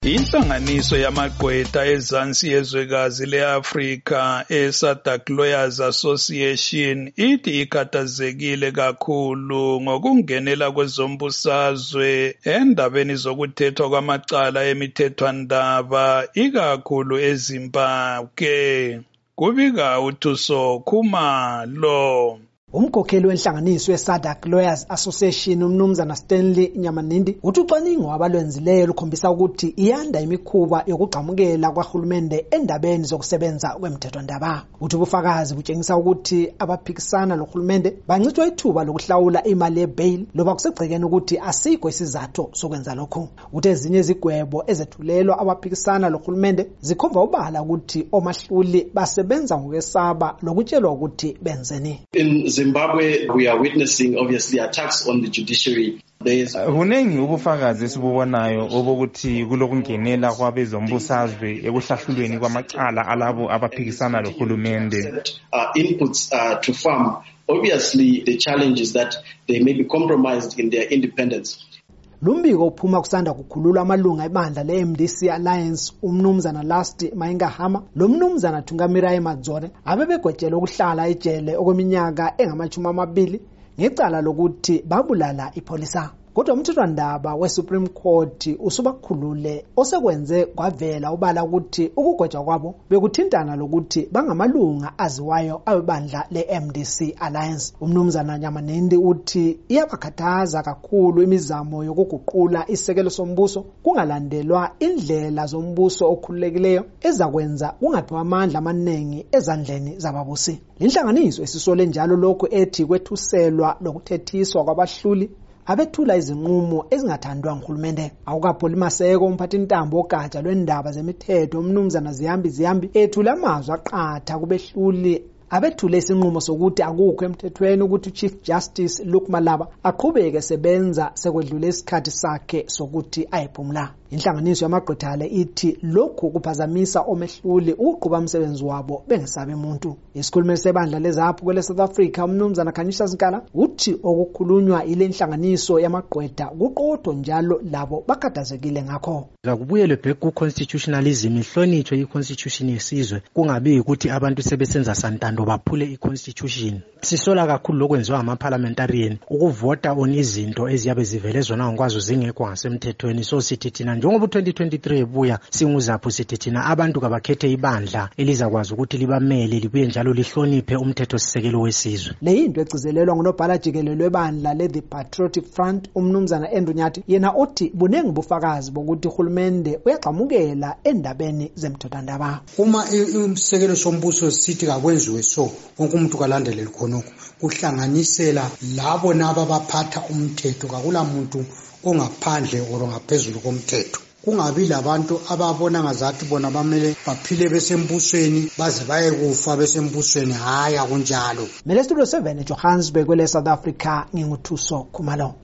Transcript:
Inhlanganiso yamagqwetha ezansi yezwekazi le-Afrika e-SADC Lawyers Association ithi ikhathazekile kakhulu ngokungenela kwezombusazwe endabeni zokuthethwa kwamacala emithethwandaba ikakhulu eZimbabwe. Kubika uThuso Khumalo. Umkhokheli wenhlanganiso ye-SADC Lawyers Association umnumzana Stanley Nyamanindi uthi ucwaningo abalwenzileyo lukhombisa ukuthi iyanda imikhuba yokugxamukela kwahulumende endabeni zokusebenza kwemithethwandaba. Uthi ubufakazi butshengisa ukuthi abaphikisana lohulumende bancitshwa ithuba lokuhlawula imali ye-bail loba kusegcekeni ukuthi asikho isizathu sokwenza lokho. Uthi ezinye izigwebo ezethulelwa abaphikisana lohulumende zikhomba ubala ukuthi omahluli basebenza ngokwesaba lokutshelwa ukuthi benzeni. Zimbabwe, we are witnessing obviously attacks on the judiciary. Kunengi ubufakazi esibubonayo obokuthi kulokungenela kwabezombusazwe ekuhlahlulweni kwamacala alabo abaphikisana lohulumende. Inputs to farm, obviously the challenge is that they may be compromised in their independence. Lumbiko uphuma kusanda kukhulula amalunga ebandla le-MDC Alliance umnumzana Lusty Mayingahama lomnumzana Thungamirai Madzone abebegwetshelwe ukuhlala ejele okweminyaka engama-20 ngecala lokuthi babulala ipolisa. Kodwa umthethwandaba we-Supreme Court usubakhulule osekwenze kwavela ubala ukuthi ukugwetshwa kwabo bekuthintana lokuthi bangamalunga aziwayo abebandla le-MDC Alliance. Umnumzana Nyamanindi uthi iyabakhathaza kakhulu imizamo yokuguqula isekelo sombuso kungalandelwa indlela zombuso okhululekileyo ezakwenza kungaphiwa amandla amaningi ezandleni zababusi. Inhlanganiso esisole njalo lokho ethi kwethuselwa lokuthethiswa kwabahluli abethula izinqumo ezingathandwa nguhulumende. Awukapholi Maseko umphathintambo ogatsha lwendaba zemithetho umnumzana Ziyambi ethula amazwi aqatha kubehluli abethule isinqumo sokuthi akukho emthethweni ukuthi Chief Justice Luke Malaba aqhubeke sebenza sekwedlule isikhathi sakhe sokuthi ayiphumula. Inhlanganiso yamagqwetha ithi lokhu kuphazamisa omehluli ukuqhuba umsebenzi wabo bengesabe umuntu. Isikhulumeli sebandla lezaphu kwele South Africa umnumzana Khanyisa Zinkala uthi okukhulunywa ile inhlanganiso yamagqwetha kuqotho njalo labo bakhathazekile ngakho. Akubuyelwe back ku-constitutionalism, ihlonitshwe i-constitution yesizwe, kungabi ukuthi abantu sebesenza santando baphule i-constitution. Sisola kakhulu lokwenziwa ama-parliamentarian ukuvota on izinto eziyabe zivele zona ngokwazo zingekho ngasemthethweni. So sithi thina njengoba 2023 ebuya singuzapho sithi thina abantu kabakhethe ibandla elizakwazi ukuthi libamele libuye njalo lihloniphe umthetho sisekelo wesizwe. Le into egcizelelwa ngunobhala jikelele webandla le-The Patriotic Front umnumzana Andrew Nyathi yena uthi bunengi bufakazi bokuthi uhulumende uyagxamukela endabeni zemthethwandaba. Uma isekelo sombuso sithi kakwenziwe so wonke umuntu kalandelele khonokho kuhlanganisela labo naba baphatha umthetho kakula muntu ongaphandle or ngaphezulu komthetho. Kungabi labantu ababona ngazathi bona bamele baphile besembusweni baze bayekufa besembusweni haya kunjalo. Studio 7 eJohannesburg kwele South Africa nginguthuso Khumalo.